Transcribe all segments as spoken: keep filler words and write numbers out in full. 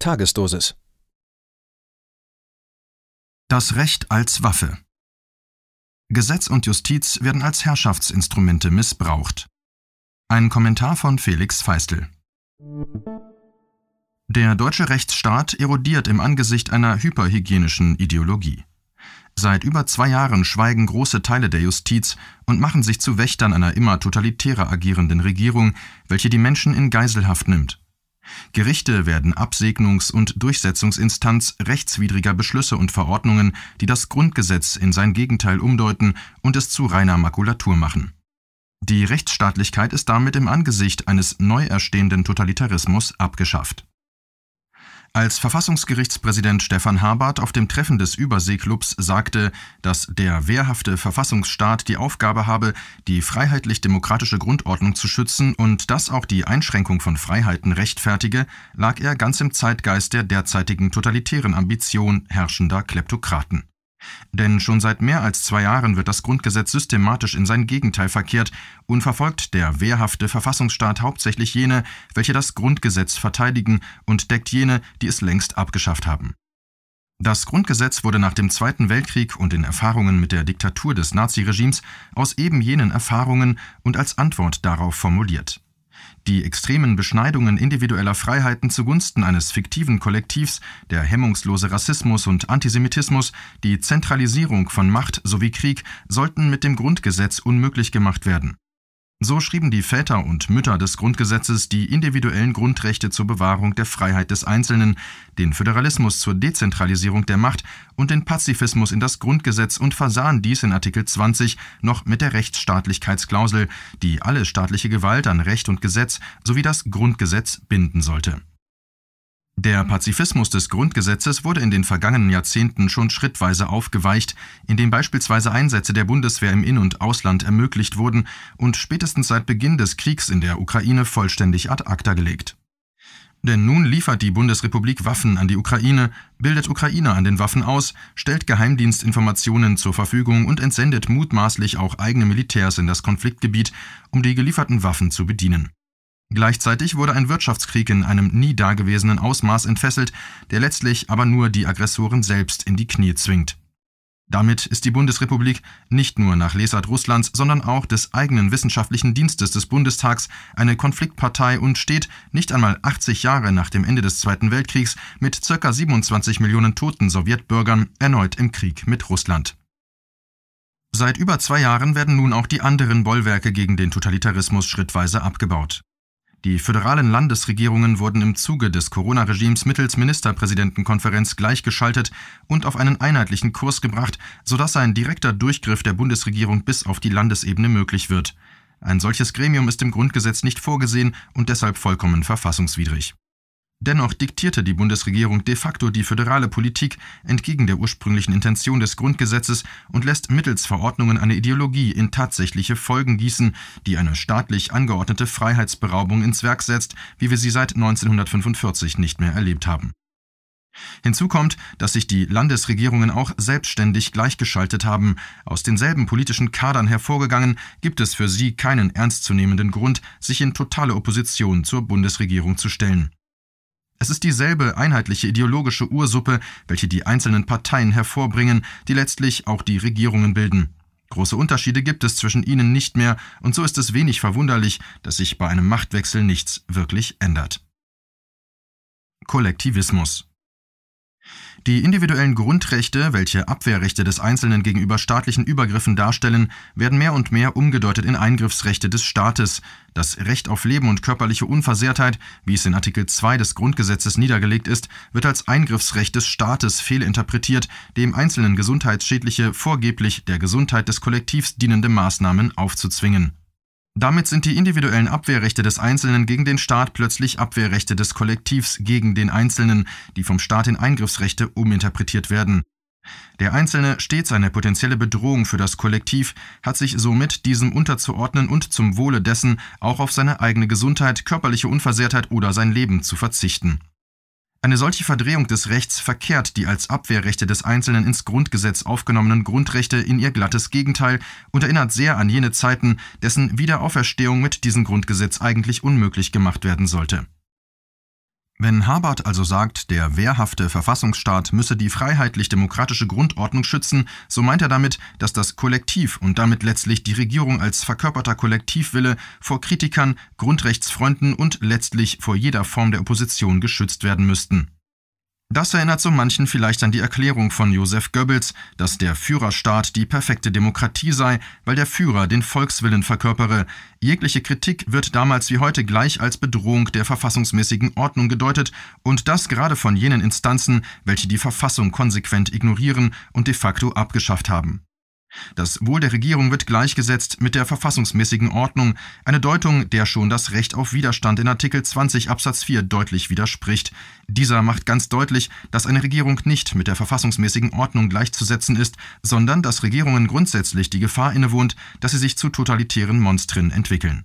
Tagesdosis. Das Recht als Waffe. Gesetz und Justiz werden als Herrschaftsinstrumente missbraucht. Ein Kommentar von Felix Feistel. Der deutsche Rechtsstaat erodiert im Angesicht einer hyperhygienischen Ideologie. Seit über zwei Jahren schweigen große Teile der Justiz und machen sich zu Wächtern einer immer totalitärer agierenden Regierung, welche die Menschen in Geiselhaft nimmt. Gerichte werden Absegnungs- und Durchsetzungsinstanz rechtswidriger Beschlüsse und Verordnungen, die das Grundgesetz in sein Gegenteil umdeuten und es zu reiner Makulatur machen. Die Rechtsstaatlichkeit ist damit im Angesicht eines neu erstehenden Totalitarismus abgeschafft. Als Verfassungsgerichtspräsident Stefan Habart auf dem Treffen des Überseeklubs sagte, dass der wehrhafte Verfassungsstaat die Aufgabe habe, die freiheitlich-demokratische Grundordnung zu schützen und dass auch die Einschränkung von Freiheiten rechtfertige, lag er ganz im Zeitgeist der derzeitigen totalitären Ambition herrschender Kleptokraten. Denn schon seit mehr als zwei Jahren wird das Grundgesetz systematisch in sein Gegenteil verkehrt und verfolgt der wehrhafte Verfassungsstaat hauptsächlich jene, welche das Grundgesetz verteidigen, und deckt jene, die es längst abgeschafft haben. Das Grundgesetz wurde nach dem Zweiten Weltkrieg und den Erfahrungen mit der Diktatur des Naziregimes aus eben jenen Erfahrungen und als Antwort darauf formuliert. Die extremen Beschneidungen individueller Freiheiten zugunsten eines fiktiven Kollektivs, der hemmungslose Rassismus und Antisemitismus, die Zentralisierung von Macht sowie Krieg sollten mit dem Grundgesetz unmöglich gemacht werden. So schrieben die Väter und Mütter des Grundgesetzes die individuellen Grundrechte zur Bewahrung der Freiheit des Einzelnen, den Föderalismus zur Dezentralisierung der Macht und den Pazifismus in das Grundgesetz und versahen dies in Artikel zwanzig noch mit der Rechtsstaatlichkeitsklausel, die alle staatliche Gewalt an Recht und Gesetz sowie das Grundgesetz binden sollte. Der Pazifismus des Grundgesetzes wurde in den vergangenen Jahrzehnten schon schrittweise aufgeweicht, indem beispielsweise Einsätze der Bundeswehr im In- und Ausland ermöglicht wurden und spätestens seit Beginn des Kriegs in der Ukraine vollständig ad acta gelegt. Denn nun liefert die Bundesrepublik Waffen an die Ukraine, bildet Ukrainer an den Waffen aus, stellt Geheimdienstinformationen zur Verfügung und entsendet mutmaßlich auch eigene Militärs in das Konfliktgebiet, um die gelieferten Waffen zu bedienen. Gleichzeitig wurde ein Wirtschaftskrieg in einem nie dagewesenen Ausmaß entfesselt, der letztlich aber nur die Aggressoren selbst in die Knie zwingt. Damit ist die Bundesrepublik nicht nur nach Lesart Russlands, sondern auch des eigenen wissenschaftlichen Dienstes des Bundestags eine Konfliktpartei und steht, nicht einmal achtzig Jahre nach dem Ende des Zweiten Weltkriegs, mit ca. siebenundzwanzig Millionen toten Sowjetbürgern erneut im Krieg mit Russland. Seit über zwei Jahren werden nun auch die anderen Bollwerke gegen den Totalitarismus schrittweise abgebaut. Die föderalen Landesregierungen wurden im Zuge des Corona-Regimes mittels Ministerpräsidentenkonferenz gleichgeschaltet und auf einen einheitlichen Kurs gebracht, sodass ein direkter Durchgriff der Bundesregierung bis auf die Landesebene möglich wird. Ein solches Gremium ist im Grundgesetz nicht vorgesehen und deshalb vollkommen verfassungswidrig. Dennoch diktierte die Bundesregierung de facto die föderale Politik entgegen der ursprünglichen Intention des Grundgesetzes und lässt mittels Verordnungen eine Ideologie in tatsächliche Folgen gießen, die eine staatlich angeordnete Freiheitsberaubung ins Werk setzt, wie wir sie seit neunzehnhundertfünfundvierzig nicht mehr erlebt haben. Hinzu kommt, dass sich die Landesregierungen auch selbstständig gleichgeschaltet haben. Aus denselben politischen Kadern hervorgegangen, gibt es für sie keinen ernstzunehmenden Grund, sich in totale Opposition zur Bundesregierung zu stellen. Es ist dieselbe einheitliche ideologische Ursuppe, welche die einzelnen Parteien hervorbringen, die letztlich auch die Regierungen bilden. Große Unterschiede gibt es zwischen ihnen nicht mehr, und so ist es wenig verwunderlich, dass sich bei einem Machtwechsel nichts wirklich ändert. Kollektivismus. Die individuellen Grundrechte, welche Abwehrrechte des Einzelnen gegenüber staatlichen Übergriffen darstellen, werden mehr und mehr umgedeutet in Eingriffsrechte des Staates. Das Recht auf Leben und körperliche Unversehrtheit, wie es in Artikel zwei des Grundgesetzes niedergelegt ist, wird als Eingriffsrecht des Staates fehlinterpretiert, dem Einzelnen gesundheitsschädliche, vorgeblich der Gesundheit des Kollektivs dienende Maßnahmen aufzuzwingen. Damit sind die individuellen Abwehrrechte des Einzelnen gegen den Staat plötzlich Abwehrrechte des Kollektivs gegen den Einzelnen, die vom Staat in Eingriffsrechte uminterpretiert werden. Der Einzelne, stets eine potenzielle Bedrohung für das Kollektiv, hat sich somit diesem unterzuordnen und zum Wohle dessen auch auf seine eigene Gesundheit, körperliche Unversehrtheit oder sein Leben zu verzichten. Eine solche Verdrehung des Rechts verkehrt die als Abwehrrechte des Einzelnen ins Grundgesetz aufgenommenen Grundrechte in ihr glattes Gegenteil und erinnert sehr an jene Zeiten, dessen Wiederauferstehung mit diesem Grundgesetz eigentlich unmöglich gemacht werden sollte. Wenn Habart also sagt, der wehrhafte Verfassungsstaat müsse die freiheitlich-demokratische Grundordnung schützen, so meint er damit, dass das Kollektiv und damit letztlich die Regierung als verkörperter Kollektivwille vor Kritikern, Grundrechtsfreunden und letztlich vor jeder Form der Opposition geschützt werden müssten. Das erinnert so manchen vielleicht an die Erklärung von Joseph Goebbels, dass der Führerstaat die perfekte Demokratie sei, weil der Führer den Volkswillen verkörpere. Jegliche Kritik wird damals wie heute gleich als Bedrohung der verfassungsmäßigen Ordnung gedeutet und das gerade von jenen Instanzen, welche die Verfassung konsequent ignorieren und de facto abgeschafft haben. Das Wohl der Regierung wird gleichgesetzt mit der verfassungsmäßigen Ordnung, eine Deutung, der schon das Recht auf Widerstand in Artikel zwanzig Absatz vier deutlich widerspricht. Dieser macht ganz deutlich, dass eine Regierung nicht mit der verfassungsmäßigen Ordnung gleichzusetzen ist, sondern dass Regierungen grundsätzlich die Gefahr innewohnt, dass sie sich zu totalitären Monstern entwickeln.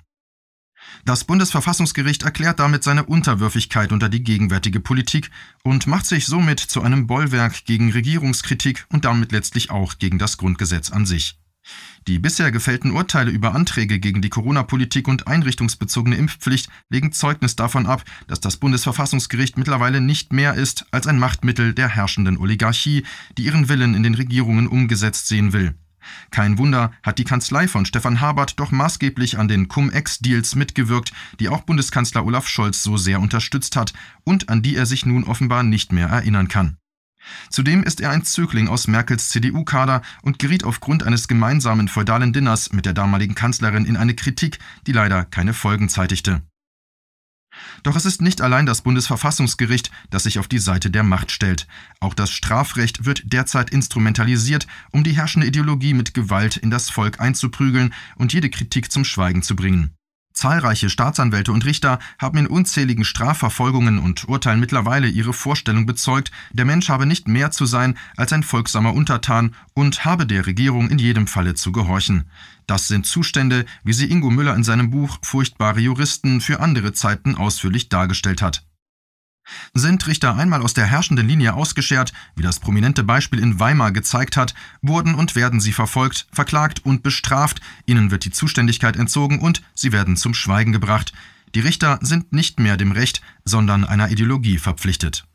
Das Bundesverfassungsgericht erklärt damit seine Unterwürfigkeit unter die gegenwärtige Politik und macht sich somit zu einem Bollwerk gegen Regierungskritik und damit letztlich auch gegen das Grundgesetz an sich. Die bisher gefällten Urteile über Anträge gegen die Corona-Politik und einrichtungsbezogene Impfpflicht legen Zeugnis davon ab, dass das Bundesverfassungsgericht mittlerweile nicht mehr ist als ein Machtmittel der herrschenden Oligarchie, die ihren Willen in den Regierungen umgesetzt sehen will. Kein Wunder, hat die Kanzlei von Stefan Habart doch maßgeblich an den Cum-Ex-Deals mitgewirkt, die auch Bundeskanzler Olaf Scholz so sehr unterstützt hat und an die er sich nun offenbar nicht mehr erinnern kann. Zudem ist er ein Zögling aus Merkels C D U-Kader und geriet aufgrund eines gemeinsamen feudalen Dinners mit der damaligen Kanzlerin in eine Kritik, die leider keine Folgen zeitigte. Doch es ist nicht allein das Bundesverfassungsgericht, das sich auf die Seite der Macht stellt. Auch das Strafrecht wird derzeit instrumentalisiert, um die herrschende Ideologie mit Gewalt in das Volk einzuprügeln und jede Kritik zum Schweigen zu bringen. Zahlreiche Staatsanwälte und Richter haben in unzähligen Strafverfolgungen und Urteilen mittlerweile ihre Vorstellung bezeugt, der Mensch habe nicht mehr zu sein als ein folgsamer Untertan und habe der Regierung in jedem Falle zu gehorchen. Das sind Zustände, wie sie Ingo Müller in seinem Buch Furchtbare Juristen für andere Zeiten ausführlich dargestellt hat. Sind Richter einmal aus der herrschenden Linie ausgeschert, wie das prominente Beispiel in Weimar gezeigt hat, wurden und werden sie verfolgt, verklagt und bestraft, ihnen wird die Zuständigkeit entzogen und sie werden zum Schweigen gebracht. Die Richter sind nicht mehr dem Recht, sondern einer Ideologie verpflichtet.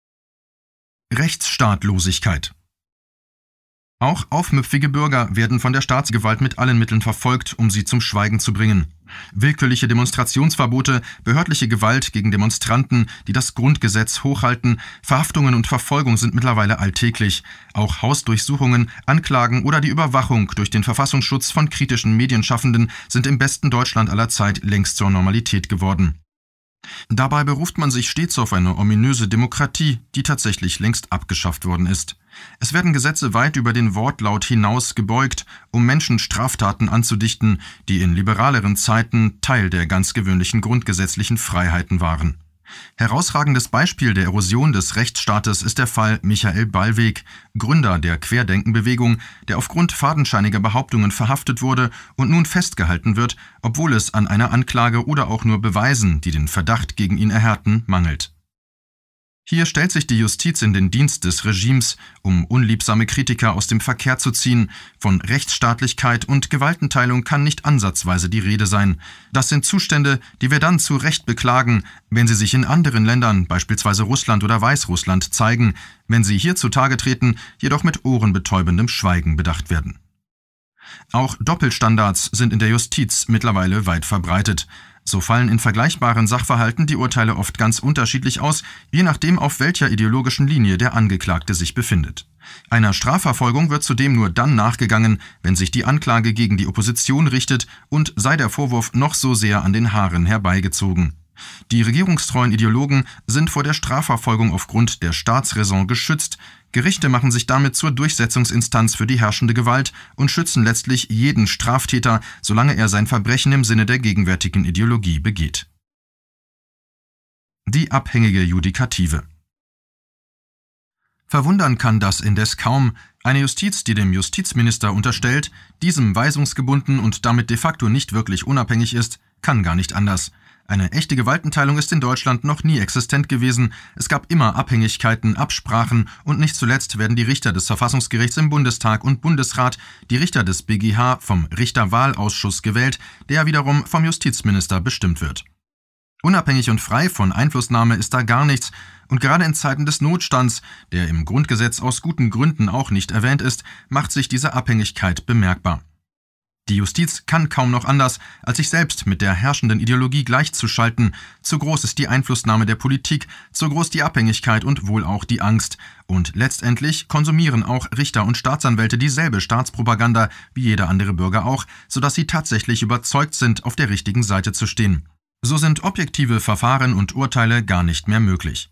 Rechtsstaatlosigkeit. Auch aufmüpfige Bürger werden von der Staatsgewalt mit allen Mitteln verfolgt, um sie zum Schweigen zu bringen. Willkürliche Demonstrationsverbote, behördliche Gewalt gegen Demonstranten, die das Grundgesetz hochhalten, Verhaftungen und Verfolgung sind mittlerweile alltäglich. Auch Hausdurchsuchungen, Anklagen oder die Überwachung durch den Verfassungsschutz von kritischen Medienschaffenden sind im besten Deutschland aller Zeit längst zur Normalität geworden. Dabei beruft man sich stets auf eine ominöse Demokratie, die tatsächlich längst abgeschafft worden ist. Es werden Gesetze weit über den Wortlaut hinaus gebeugt, um Menschen Straftaten anzudichten, die in liberaleren Zeiten Teil der ganz gewöhnlichen grundgesetzlichen Freiheiten waren. Herausragendes Beispiel der Erosion des Rechtsstaates ist der Fall Michael Ballweg, Gründer der Querdenkenbewegung, der aufgrund fadenscheiniger Behauptungen verhaftet wurde und nun festgehalten wird, obwohl es an einer Anklage oder auch nur Beweisen, die den Verdacht gegen ihn erhärten, mangelt. Hier stellt sich die Justiz in den Dienst des Regimes, um unliebsame Kritiker aus dem Verkehr zu ziehen. Von Rechtsstaatlichkeit und Gewaltenteilung kann nicht ansatzweise die Rede sein. Das sind Zustände, die wir dann zu Recht beklagen, wenn sie sich in anderen Ländern, beispielsweise Russland oder Weißrussland, zeigen, wenn sie hier zutage treten, jedoch mit ohrenbetäubendem Schweigen bedacht werden. Auch Doppelstandards sind in der Justiz mittlerweile weit verbreitet. So fallen in vergleichbaren Sachverhalten die Urteile oft ganz unterschiedlich aus, je nachdem, auf welcher ideologischen Linie der Angeklagte sich befindet. Einer Strafverfolgung wird zudem nur dann nachgegangen, wenn sich die Anklage gegen die Opposition richtet und sei der Vorwurf noch so sehr an den Haaren herbeigezogen. Die regierungstreuen Ideologen sind vor der Strafverfolgung aufgrund der Staatsräson geschützt. Gerichte machen sich damit zur Durchsetzungsinstanz für die herrschende Gewalt und schützen letztlich jeden Straftäter, solange er sein Verbrechen im Sinne der gegenwärtigen Ideologie begeht. Die abhängige Judikative. Verwundern kann das indes kaum. Eine Justiz, die dem Justizminister unterstellt, diesem weisungsgebunden und damit de facto nicht wirklich unabhängig ist, kann gar nicht anders. Eine echte Gewaltenteilung ist in Deutschland noch nie existent gewesen. Es gab immer Abhängigkeiten, Absprachen und nicht zuletzt werden die Richter des Verfassungsgerichts im Bundestag und Bundesrat, die Richter des B G H vom Richterwahlausschuss gewählt, der wiederum vom Justizminister bestimmt wird. Unabhängig und frei von Einflussnahme ist da gar nichts, und gerade in Zeiten des Notstands, der im Grundgesetz aus guten Gründen auch nicht erwähnt ist, macht sich diese Abhängigkeit bemerkbar. Die Justiz kann kaum noch anders, als sich selbst mit der herrschenden Ideologie gleichzuschalten. Zu groß ist die Einflussnahme der Politik, zu groß die Abhängigkeit und wohl auch die Angst. Und letztendlich konsumieren auch Richter und Staatsanwälte dieselbe Staatspropaganda wie jeder andere Bürger auch, sodass sie tatsächlich überzeugt sind, auf der richtigen Seite zu stehen. So sind objektive Verfahren und Urteile gar nicht mehr möglich.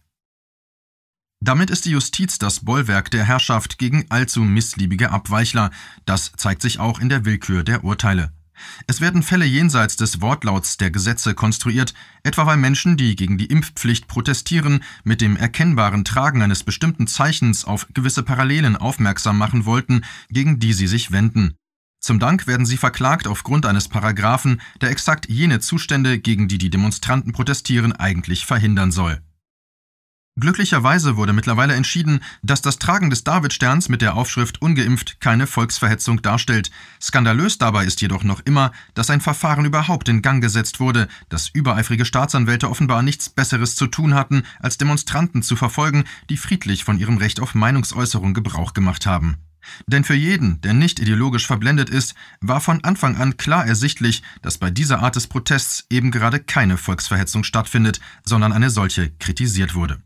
Damit ist die Justiz das Bollwerk der Herrschaft gegen allzu missliebige Abweichler. Das zeigt sich auch in der Willkür der Urteile. Es werden Fälle jenseits des Wortlauts der Gesetze konstruiert, etwa weil Menschen, die gegen die Impfpflicht protestieren, mit dem erkennbaren Tragen eines bestimmten Zeichens auf gewisse Parallelen aufmerksam machen wollten, gegen die sie sich wenden. Zum Dank werden sie verklagt aufgrund eines Paragraphen, der exakt jene Zustände, gegen die die Demonstranten protestieren, eigentlich verhindern soll. Glücklicherweise wurde mittlerweile entschieden, dass das Tragen des Davidsterns mit der Aufschrift ungeimpft keine Volksverhetzung darstellt. Skandalös dabei ist jedoch noch immer, dass ein Verfahren überhaupt in Gang gesetzt wurde, dass übereifrige Staatsanwälte offenbar nichts Besseres zu tun hatten, als Demonstranten zu verfolgen, die friedlich von ihrem Recht auf Meinungsäußerung Gebrauch gemacht haben. Denn für jeden, der nicht ideologisch verblendet ist, war von Anfang an klar ersichtlich, dass bei dieser Art des Protests eben gerade keine Volksverhetzung stattfindet, sondern eine solche kritisiert wurde.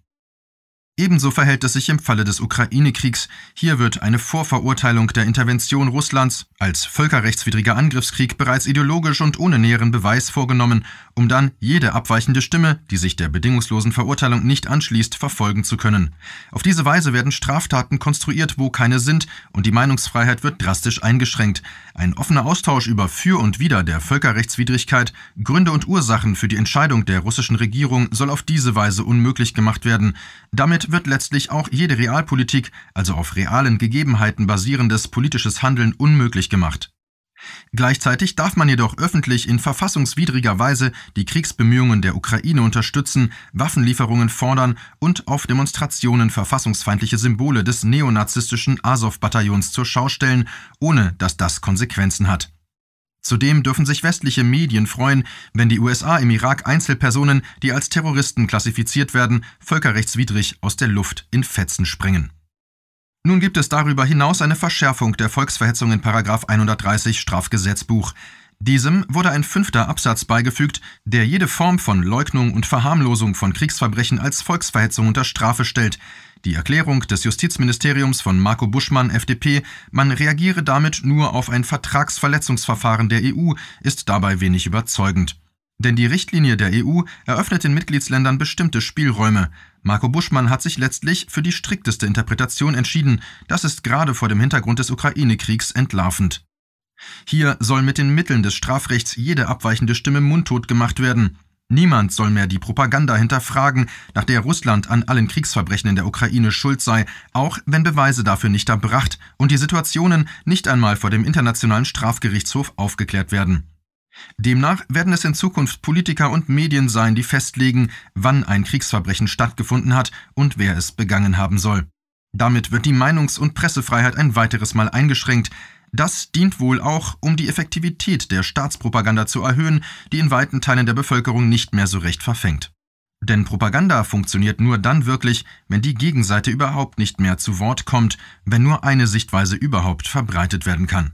Ebenso verhält es sich im Falle des Ukraine-Kriegs. Hier wird eine Vorverurteilung der Intervention Russlands als völkerrechtswidriger Angriffskrieg bereits ideologisch und ohne näheren Beweis vorgenommen, um dann jede abweichende Stimme, die sich der bedingungslosen Verurteilung nicht anschließt, verfolgen zu können. Auf diese Weise werden Straftaten konstruiert, wo keine sind, und die Meinungsfreiheit wird drastisch eingeschränkt. Ein offener Austausch über Für und Wider der Völkerrechtswidrigkeit, Gründe und Ursachen für die Entscheidung der russischen Regierung soll auf diese Weise unmöglich gemacht werden. Damit wird letztlich auch jede Realpolitik, also auf realen Gegebenheiten basierendes politisches Handeln, unmöglich gemacht. Gleichzeitig darf man jedoch öffentlich in verfassungswidriger Weise die Kriegsbemühungen der Ukraine unterstützen, Waffenlieferungen fordern und auf Demonstrationen verfassungsfeindliche Symbole des neonazistischen Asow-Bataillons zur Schau stellen, ohne dass das Konsequenzen hat. Zudem dürfen sich westliche Medien freuen, wenn die U S A im Irak Einzelpersonen, die als Terroristen klassifiziert werden, völkerrechtswidrig aus der Luft in Fetzen sprengen. Nun gibt es darüber hinaus eine Verschärfung der Volksverhetzung in Paragraph hundertdreißig Strafgesetzbuch. Diesem wurde ein fünfter Absatz beigefügt, der jede Form von Leugnung und Verharmlosung von Kriegsverbrechen als Volksverhetzung unter Strafe stellt. Die Erklärung des Justizministeriums von Marco Buschmann, F D P, man reagiere damit nur auf ein Vertragsverletzungsverfahren der E U, ist dabei wenig überzeugend. Denn die Richtlinie der E U eröffnet den Mitgliedsländern bestimmte Spielräume. Marco Buschmann hat sich letztlich für die strikteste Interpretation entschieden. Das ist gerade vor dem Hintergrund des Ukraine-Kriegs entlarvend. Hier soll mit den Mitteln des Strafrechts jede abweichende Stimme mundtot gemacht werden. Niemand soll mehr die Propaganda hinterfragen, nach der Russland an allen Kriegsverbrechen in der Ukraine schuld sei, auch wenn Beweise dafür nicht erbracht und die Situationen nicht einmal vor dem Internationalen Strafgerichtshof aufgeklärt werden. Demnach werden es in Zukunft Politiker und Medien sein, die festlegen, wann ein Kriegsverbrechen stattgefunden hat und wer es begangen haben soll. Damit wird die Meinungs- und Pressefreiheit ein weiteres Mal eingeschränkt. Das dient wohl auch, um die Effektivität der Staatspropaganda zu erhöhen, die in weiten Teilen der Bevölkerung nicht mehr so recht verfängt. Denn Propaganda funktioniert nur dann wirklich, wenn die Gegenseite überhaupt nicht mehr zu Wort kommt, wenn nur eine Sichtweise überhaupt verbreitet werden kann.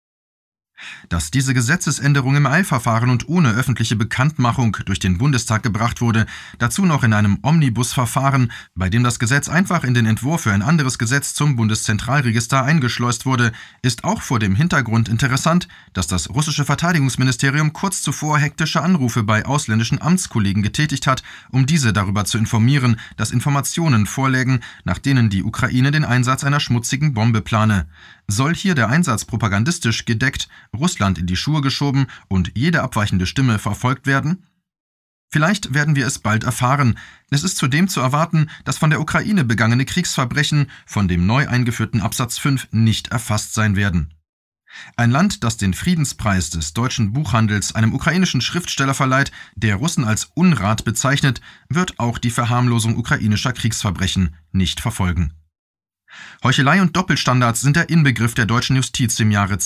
Dass diese Gesetzesänderung im Eilverfahren und ohne öffentliche Bekanntmachung durch den Bundestag gebracht wurde, dazu noch in einem Omnibusverfahren, bei dem das Gesetz einfach in den Entwurf für ein anderes Gesetz zum Bundeszentralregister eingeschleust wurde, ist auch vor dem Hintergrund interessant, dass das russische Verteidigungsministerium kurz zuvor hektische Anrufe bei ausländischen Amtskollegen getätigt hat, um diese darüber zu informieren, dass Informationen vorlägen, nach denen die Ukraine den Einsatz einer schmutzigen Bombe plane. Soll hier der Einsatz propagandistisch gedeckt, Russland in die Schuhe geschoben und jede abweichende Stimme verfolgt werden? Vielleicht werden wir es bald erfahren. Es ist zudem zu erwarten, dass von der Ukraine begangene Kriegsverbrechen von dem neu eingeführten Absatz fünf nicht erfasst sein werden. Ein Land, das den Friedenspreis des deutschen Buchhandels einem ukrainischen Schriftsteller verleiht, der Russen als Unrat bezeichnet, wird auch die Verharmlosung ukrainischer Kriegsverbrechen nicht verfolgen. Heuchelei und Doppelstandards sind der Inbegriff der deutschen Justiz im Jahre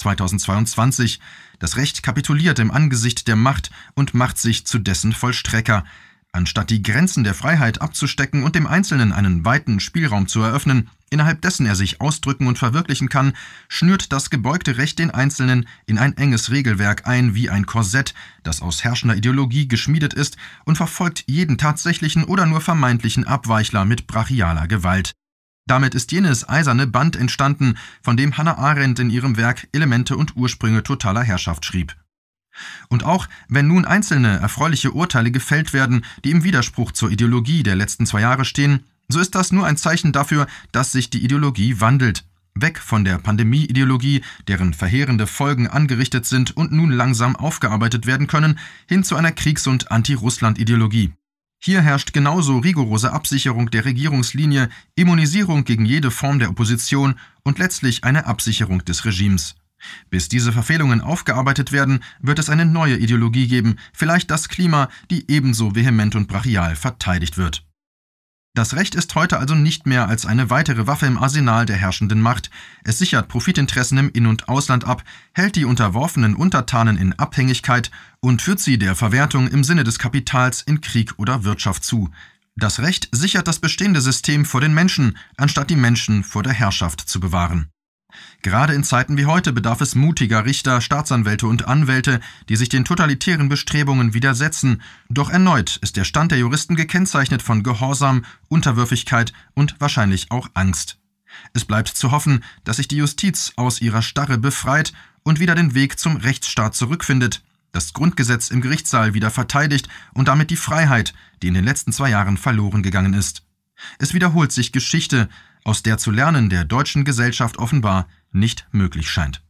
zweitausendzweiundzwanzig. Das Recht kapituliert im Angesicht der Macht und macht sich zu dessen Vollstrecker. Anstatt die Grenzen der Freiheit abzustecken und dem Einzelnen einen weiten Spielraum zu eröffnen, innerhalb dessen er sich ausdrücken und verwirklichen kann, schnürt das gebeugte Recht den Einzelnen in ein enges Regelwerk ein wie ein Korsett, das aus herrschender Ideologie geschmiedet ist und verfolgt jeden tatsächlichen oder nur vermeintlichen Abweichler mit brachialer Gewalt. Damit ist jenes eiserne Band entstanden, von dem Hannah Arendt in ihrem Werk Elemente und Ursprünge totaler Herrschaft schrieb. Und auch wenn nun einzelne erfreuliche Urteile gefällt werden, die im Widerspruch zur Ideologie der letzten zwei Jahre stehen, so ist das nur ein Zeichen dafür, dass sich die Ideologie wandelt. Weg von der Pandemie-Ideologie, deren verheerende Folgen angerichtet sind und nun langsam aufgearbeitet werden können, hin zu einer Kriegs- und Anti-Russland-Ideologie. Hier herrscht genauso rigorose Absicherung der Regierungslinie, Immunisierung gegen jede Form der Opposition und letztlich eine Absicherung des Regimes. Bis diese Verfehlungen aufgearbeitet werden, wird es eine neue Ideologie geben, vielleicht das Klima, die ebenso vehement und brachial verteidigt wird. Das Recht ist heute also nicht mehr als eine weitere Waffe im Arsenal der herrschenden Macht. Es sichert Profitinteressen im In- und Ausland ab, hält die unterworfenen Untertanen in Abhängigkeit und führt sie der Verwertung im Sinne des Kapitals in Krieg oder Wirtschaft zu. Das Recht sichert das bestehende System vor den Menschen, anstatt die Menschen vor der Herrschaft zu bewahren. Gerade in Zeiten wie heute bedarf es mutiger Richter, Staatsanwälte und Anwälte, die sich den totalitären Bestrebungen widersetzen. Doch erneut ist der Stand der Juristen gekennzeichnet von Gehorsam, Unterwürfigkeit und wahrscheinlich auch Angst. Es bleibt zu hoffen, dass sich die Justiz aus ihrer Starre befreit und wieder den Weg zum Rechtsstaat zurückfindet, das Grundgesetz im Gerichtssaal wieder verteidigt und damit die Freiheit, die in den letzten zwei Jahren verloren gegangen ist. Es wiederholt sich Geschichte, aus der zu lernen der deutschen Gesellschaft offenbar nicht möglich scheint.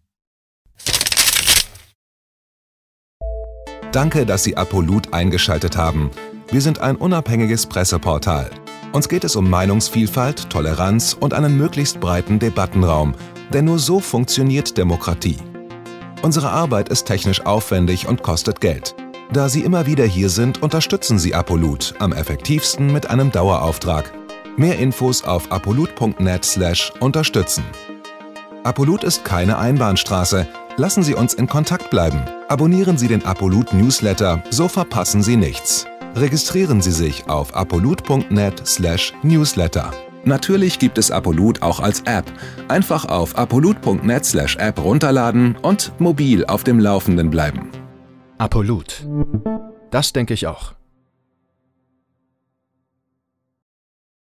Danke, dass Sie Apolut eingeschaltet haben. Wir sind ein unabhängiges Presseportal. Uns geht es um Meinungsvielfalt, Toleranz und einen möglichst breiten Debattenraum, denn nur so funktioniert Demokratie. Unsere Arbeit ist technisch aufwendig und kostet Geld. Da Sie immer wieder hier sind, unterstützen Sie Apolut am effektivsten mit einem Dauerauftrag. Mehr Infos auf apolut punkt net slash unterstützen. Apolut ist keine Einbahnstraße. Lassen Sie uns in Kontakt bleiben. Abonnieren Sie den Apolut Newsletter, so verpassen Sie nichts. Registrieren Sie sich auf apolut punkt net slash newsletter. Natürlich gibt es Apolut auch als App. Einfach auf apolut punkt net slash app runterladen und mobil auf dem Laufenden bleiben. Apolut. Das denke ich auch.